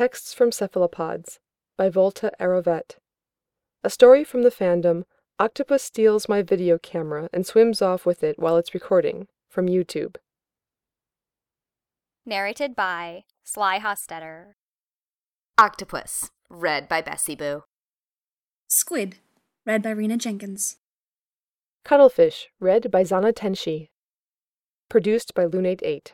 Texts from Cephalopods by Volta Arovet. A story from the fandom Octopus Steals My Video Camera and Swims Off with It While It's Recording, from YouTube. Narrated by Sly Hostetter. Octopus, read by Bessie Boo. Squid, read by Rena Jenkins. Cuttlefish, read by Zana Tenshi. Produced by Lunate 8.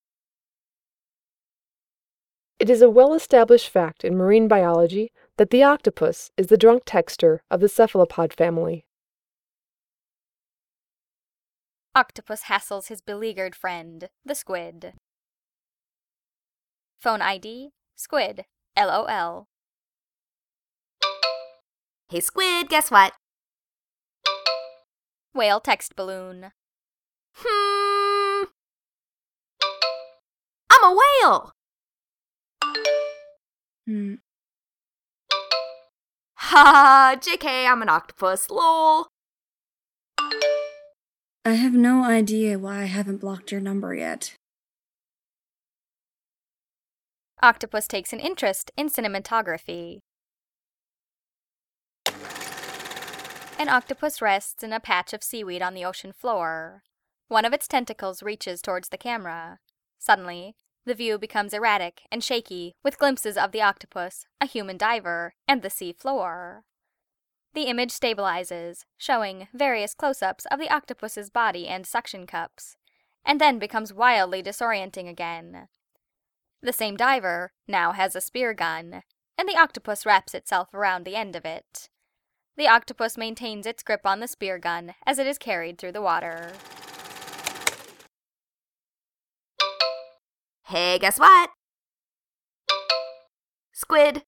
It is a well-established fact in marine biology that the octopus is the drunk texter of the cephalopod family. Octopus hassles his beleaguered friend, the squid. Phone ID, Squid, LOL. Hey Squid, guess what? Whale text balloon. I'm a whale! Ha, JK, I'm an octopus, lol. I have no idea why I haven't blocked your number yet. Octopus takes an interest in cinematography. An octopus rests in a patch of seaweed on the ocean floor. One of its tentacles reaches towards the camera. Suddenly, the view becomes erratic and shaky, with glimpses of the octopus, a human diver, and the sea floor. The image stabilizes, showing various close-ups of the octopus's body and suction cups, and then becomes wildly disorienting again. The same diver now has a spear gun, and the octopus wraps itself around the end of it. The octopus maintains its grip on the spear gun as it is carried through the water. Hey, guess what? Squid.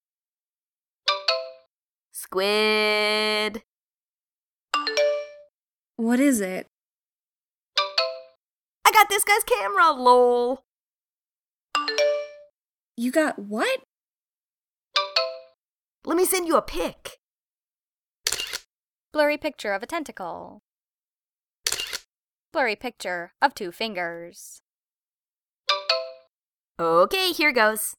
Squid. What is it? I got this guy's camera, lol. You got what? Let me send you a pic. Blurry picture of a tentacle. Blurry picture of 2 fingers. Okay, here goes.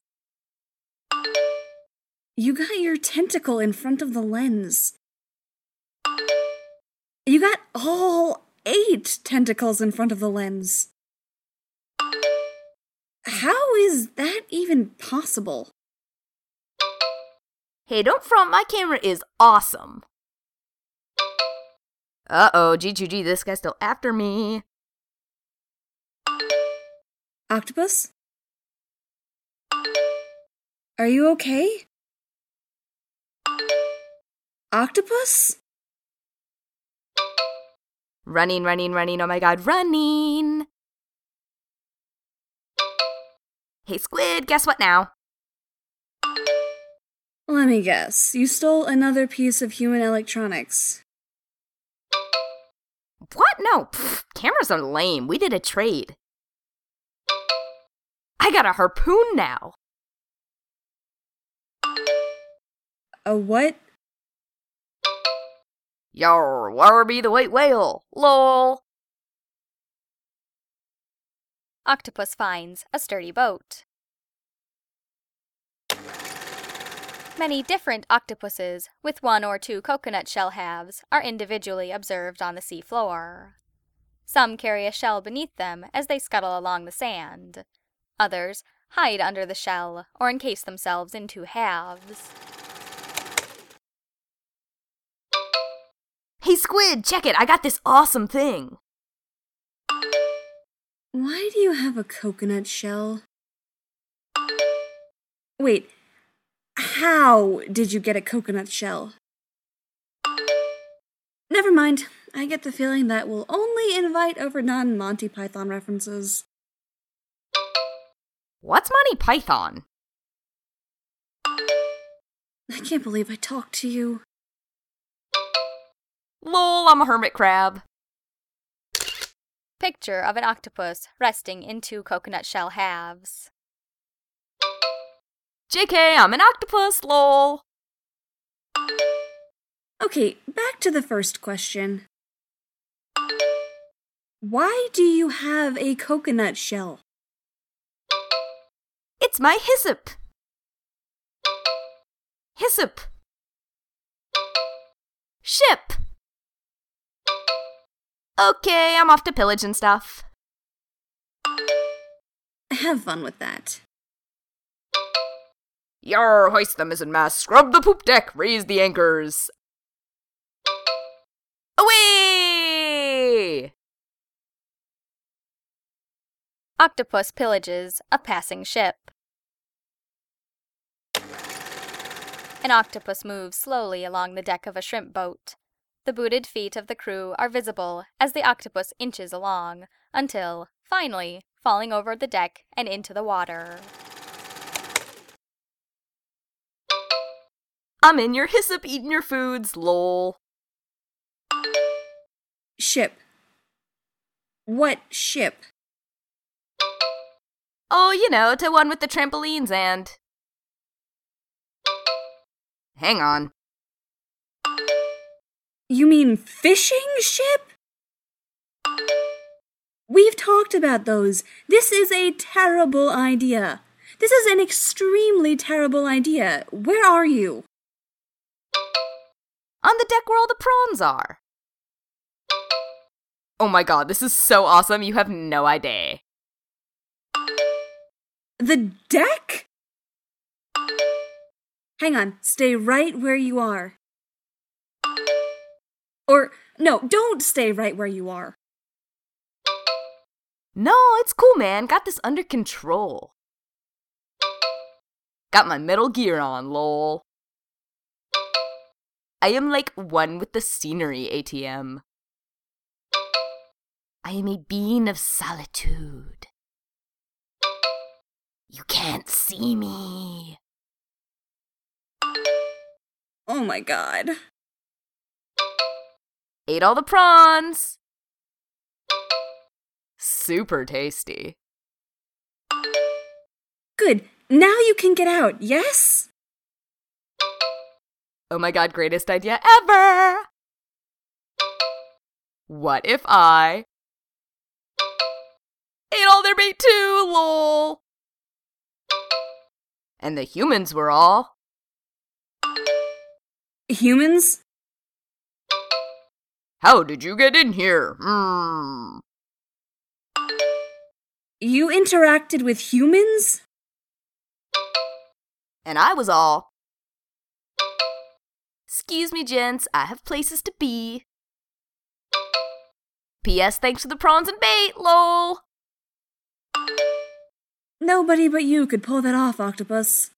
You got your tentacle in front of the lens. You got all 8 tentacles in front of the lens. How is that even possible? Hey, don't front, my camera is awesome. Uh-oh, G2G, this guy's still after me. Octopus? Are you okay? Octopus? Running, oh my god, running! Hey Squid, guess what now? Let me guess. You stole another piece of human electronics. What? No, cameras are lame. We did a trade. I got a harpoon now. A what? Yarr, Warby the white whale, lol. Octopus finds a sturdy boat. Many different octopuses with 1 or 2 coconut shell halves are individually observed on the sea floor. Some carry a shell beneath them as they scuttle along the sand. Others hide under the shell or encase themselves in 2 halves. Hey Squid, check it, I got this awesome thing. Why do you have a coconut shell? Wait, how did you get a coconut shell? Never mind. I get the feeling that we'll only invite over non-Monty Python references. What's Monty Python? I can't believe I talked to you. Lol, I'm a hermit crab. Picture of an octopus resting in 2 coconut shell halves. JK, I'm an octopus, lol. Okay, back to the first question. Why do you have a coconut shell? It's my hyssop. Hyssop. Ship. Okay, I'm off to pillage and stuff. Have fun with that. Yar, hoist the mizzenmast, scrub the poop deck, raise the anchors. Away! Octopus pillages a passing ship. An octopus moves slowly along the deck of a shrimp boat. The booted feet of the crew are visible as the octopus inches along, until, finally, falling over the deck and into the water. I'm in your hyssop eating your foods, lol. Ship. What ship? Oh, you know, to one with the trampolines and... Hang on. You mean fishing ship? We've talked about those. This is a terrible idea. This is an extremely terrible idea. Where are you? On the deck where all the prawns are. Oh my god, this is so awesome, you have no idea. The deck? Hang on, stay right where you are. Or, no, don't stay right where you are. No, it's cool, man. Got this under control. Got my Metal Gear on, lol. I am like one with the scenery, ATM. I am a being of solitude. You can't see me. Oh my god. Ate all the prawns. Super tasty. Good. Now you can get out, yes? Oh my god, greatest idea ever! What if I ate all their bait too, lol? And the humans were all... Humans? How did you get in here? You interacted with humans? And I was all... Excuse me, gents, I have places to be. P.S. Thanks to the prawns and bait, lol. Nobody but you could pull that off, Octopus.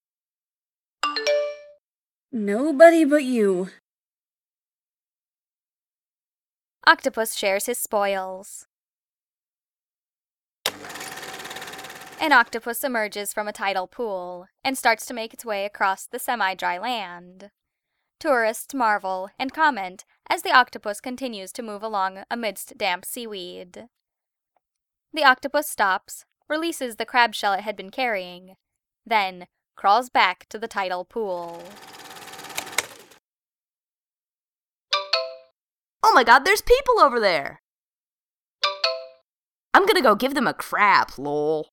Nobody but you. Octopus shares his spoils. An octopus emerges from a tidal pool and starts to make its way across the semi-dry land. Tourists marvel and comment as the octopus continues to move along amidst damp seaweed. The octopus stops, releases the crab shell it had been carrying, then crawls back to the tidal pool. Oh my god, there's people over there! I'm gonna go give them a crap, lol.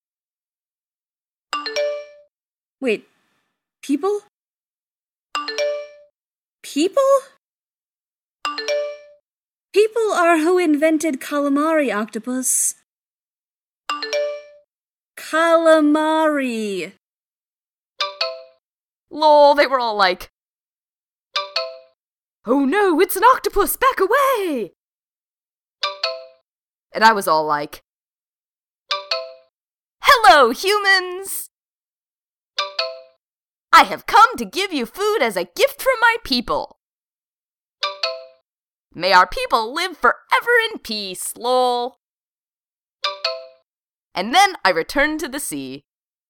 Wait, people? People? People are who invented calamari, Octopus. Calamari. Lol, they were all like, oh no, it's an octopus, back away! And I was all like, hello, humans! I have come to give you food as a gift from my people. May our people live forever in peace, lol. And then I returned to the sea,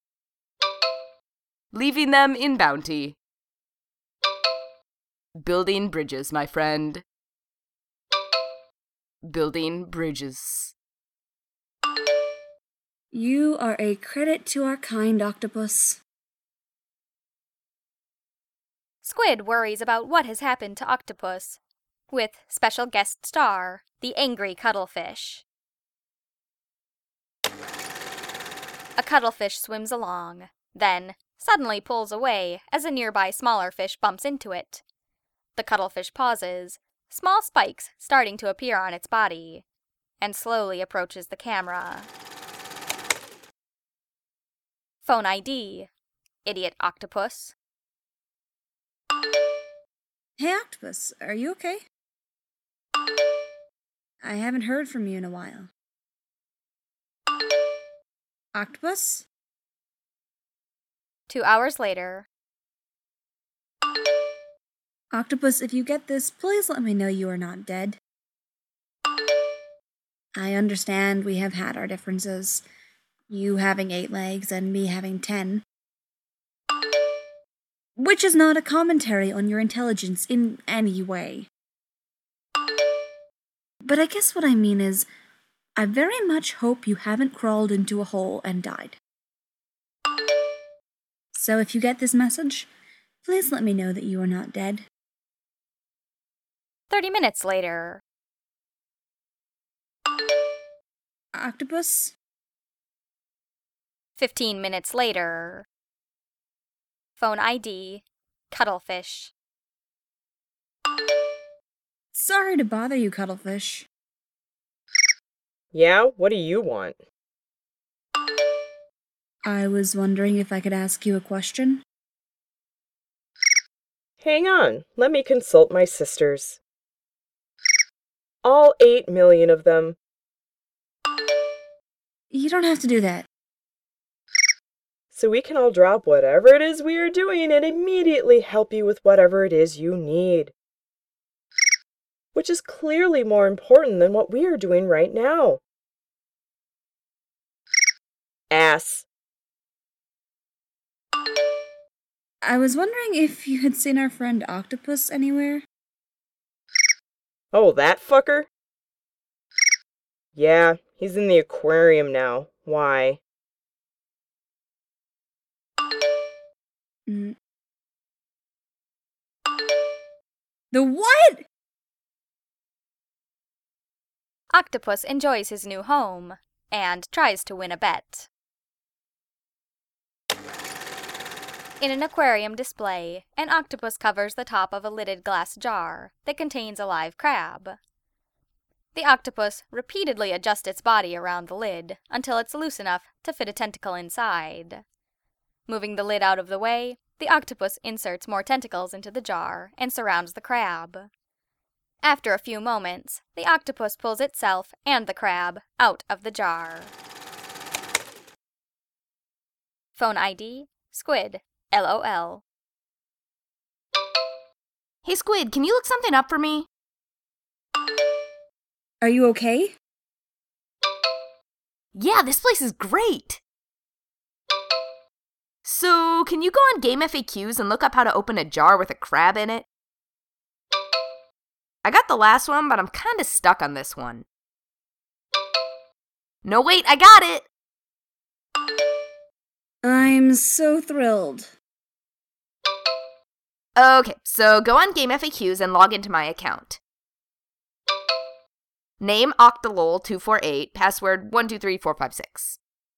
leaving them in bounty. Building bridges, my friend. Building bridges. You are a credit to our kind, Octopus. Squid worries about what has happened to Octopus, with special guest star, the angry cuttlefish. A cuttlefish swims along, then suddenly pulls away as a nearby smaller fish bumps into it. The cuttlefish pauses, small spikes starting to appear on its body, and slowly approaches the camera. Phone ID. Idiot octopus. Hey, Octopus, are you okay? I haven't heard from you in a while. Octopus? 2 hours later. Octopus, if you get this, please let me know you are not dead. I understand we have had our differences. You having 8 legs and me having 10. Which is not a commentary on your intelligence in any way. But I guess what I mean is, I very much hope you haven't crawled into a hole and died. So if you get this message, please let me know that you are not dead. 30 minutes later. Octopus? 15 minutes later. Phone ID. Cuttlefish. Sorry to bother you, Cuttlefish. Yeah, what do you want? I was wondering if I could ask you a question. Hang on, let me consult my sisters. All 8 million of them. You don't have to do that. So we can all drop whatever it is we are doing and immediately help you with whatever it is you need. Which is clearly more important than what we are doing right now. Ass. I was wondering if you had seen our friend Octopus anywhere. Oh, that fucker? Yeah, he's in the aquarium now. Why? The what? Octopus enjoys his new home and tries to win a bet. In an aquarium display, an octopus covers the top of a lidded glass jar that contains a live crab. The octopus repeatedly adjusts its body around the lid until it's loose enough to fit a tentacle inside. Moving the lid out of the way, the octopus inserts more tentacles into the jar and surrounds the crab. After a few moments, the octopus pulls itself and the crab out of the jar. Phone ID, Squid, LOL. Hey, Squid, can you look something up for me? Are you okay? Yeah, this place is great! So, can you go on Game FAQs and look up how to open a jar with a crab in it? I got the last one, but I'm kinda stuck on this one. No, wait, I got it! I'm so thrilled. Okay, so go on Game FAQs and log into my account. Name Octolol248, password 123456.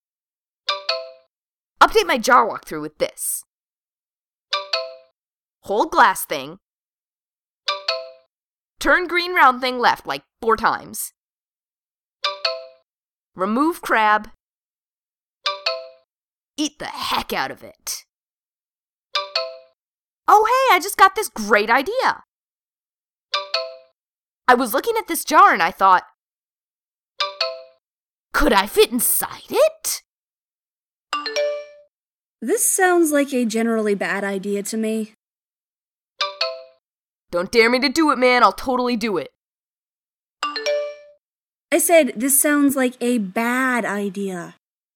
Update my jar walkthrough with this. Hold glass thing. Turn green round thing left like 4 times. Remove crab. Eat the heck out of it. Oh hey, I just got this great idea. I was looking at this jar and I thought, could I fit inside it? This sounds like a generally bad idea to me. Don't dare me to do it, man. I'll totally do it. I said, this sounds like a bad idea.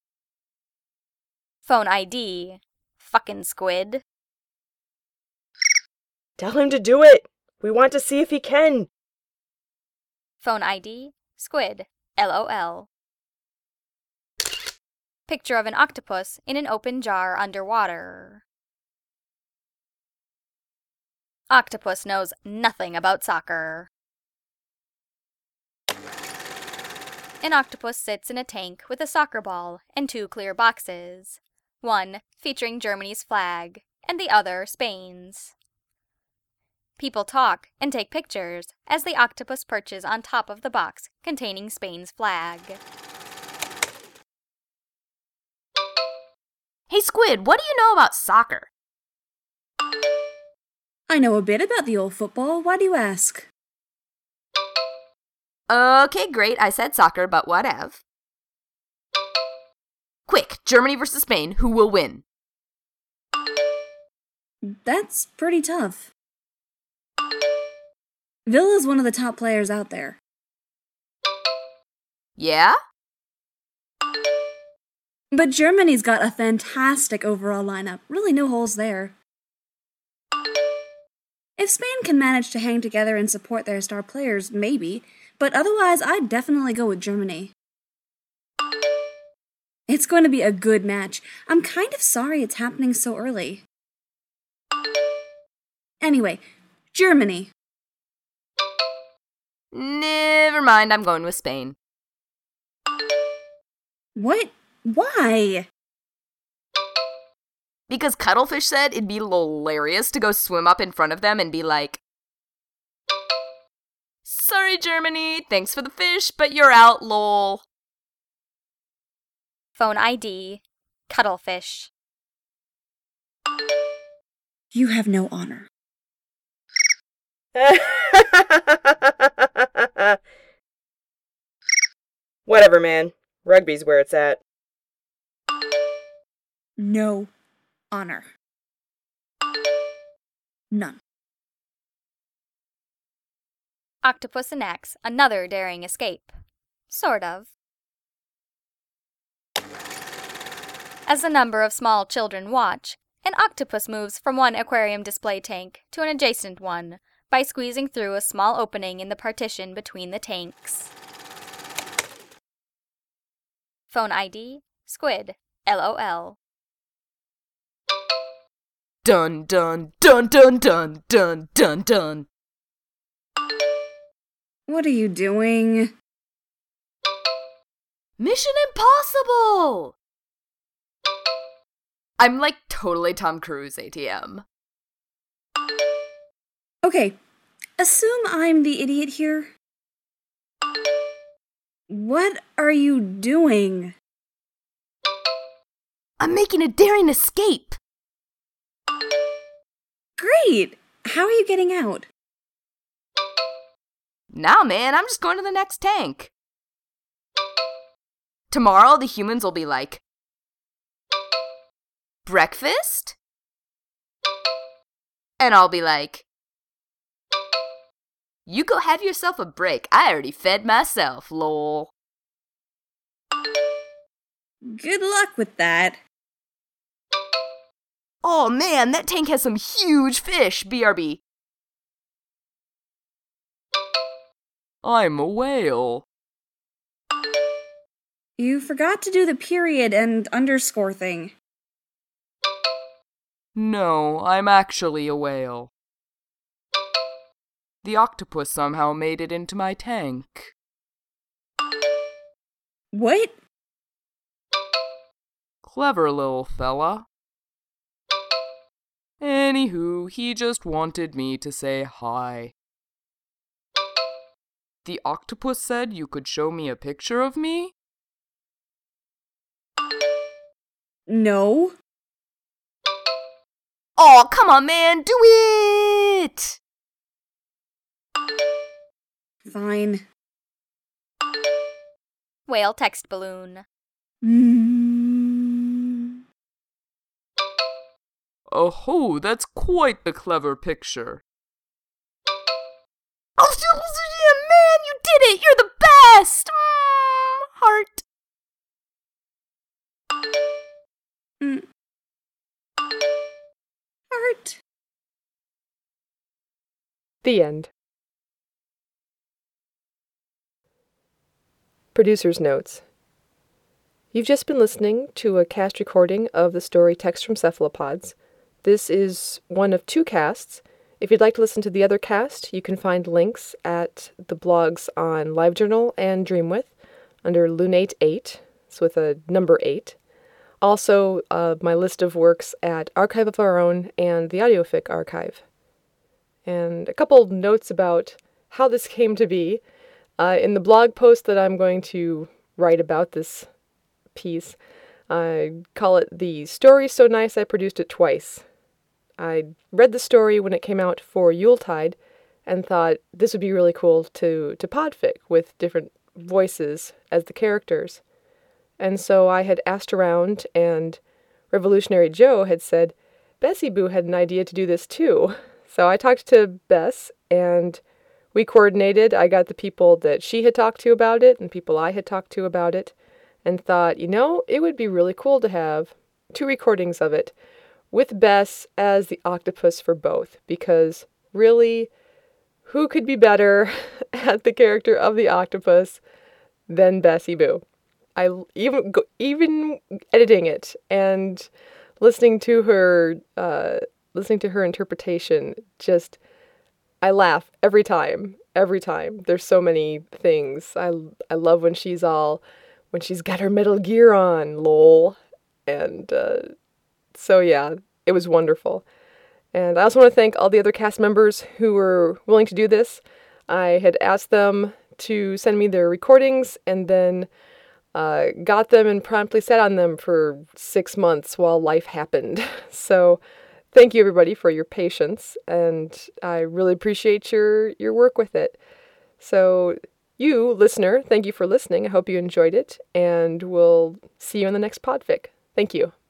Phone ID, fucking Squid. Tell him to do it! We want to see if he can! Phone ID, Squid, LOL. Picture of an octopus in an open jar underwater. Octopus knows nothing about soccer. An octopus sits in a tank with a soccer ball and 2 clear boxes. one featuring Germany's flag, and the other Spain's. People talk and take pictures as the octopus perches on top of the box containing Spain's flag. Hey, Squid, what do you know about soccer? I know a bit about the old football. Why do you ask? Okay, great. I said soccer, but whatever. Quick, Germany versus Spain. Who will win? That's pretty tough. Villa's one of the top players out there. Yeah? But Germany's got a fantastic overall lineup. Really no holes there. If Spain can manage to hang together and support their star players, maybe. But otherwise, I'd definitely go with Germany. It's going to be a good match. I'm kind of sorry it's happening so early. Anyway, Germany. Never mind, I'm going with Spain. What? Why? Because Cuttlefish said it'd be hilarious to go swim up in front of them and be like, "Sorry, Germany, thanks for the fish, but you're out, lol." Phone ID, Cuttlefish. You have no honor. Whatever, man. Rugby's where it's at. No honor. None. Octopus enacts another daring escape. Sort of. As a number of small children watch, an octopus moves from one aquarium display tank to an adjacent one by squeezing through a small opening in the partition between the tanks. Phone ID, Squid, LOL. Dun dun dun dun dun dun dun dun. What are you doing? Mission Impossible! I'm like totally Tom Cruise ATM. Okay, assume I'm the idiot here. What are you doing? I'm making a daring escape. Great! How are you getting out? Nah, man, I'm just going to the next tank. Tomorrow, the humans will be like, "Breakfast?" And I'll be like, "You go have yourself a break. I already fed myself, lol." Good luck with that. Oh man, that tank has some huge fish, BRB. I'm a whale. You forgot to do the period and underscore thing. No, I'm actually a whale. The octopus somehow made it into my tank. What? Clever little fella. Anywho, he just wanted me to say hi. The octopus said you could show me a picture of me? No. Oh, come on, man, do it! Fine. Whale text balloon. Oh, that's quite the clever picture. Oh, man, you did it! You're the best! Heart. Heart. The end. Producer's notes. You've just been listening to a cast recording of the story Text from Cephalopods. This is one of 2 casts. If you'd like to listen to the other cast, you can find links at the blogs on LiveJournal and Dreamwith under Lunate 8, so with a number 8. Also, my list of works at Archive of Our Own and the Audiofic Archive. And a couple notes about how this came to be. In the blog post that I'm going to write about this piece, I call it The Story So Nice I Produced It Twice. I read the story when it came out for Yuletide and thought this would be really cool to podfic with different voices as the characters. And so I had asked around, and Revolutionary Joe had said Bessie Boo had an idea to do this too. So I talked to Bess, and we coordinated. I got the people that she had talked to about it and people I had talked to about it, and thought, it would be really cool to have 2 recordings of it with Bess as the octopus for both, because really, who could be better at the character of the octopus than Bessie Boo? I even editing it and listening to her interpretation, I laugh every time. There's so many things. I love when she's got her Metal Gear on, lol. And so yeah, it was wonderful. And I also want to thank all the other cast members who were willing to do this. I had asked them to send me their recordings, and then got them and promptly sat on them for 6 months while life happened. So thank you, everybody, for your patience, and I really appreciate your work with it. So you, listener, thank you for listening. I hope you enjoyed it, and we'll see you in the next podfic. Thank you.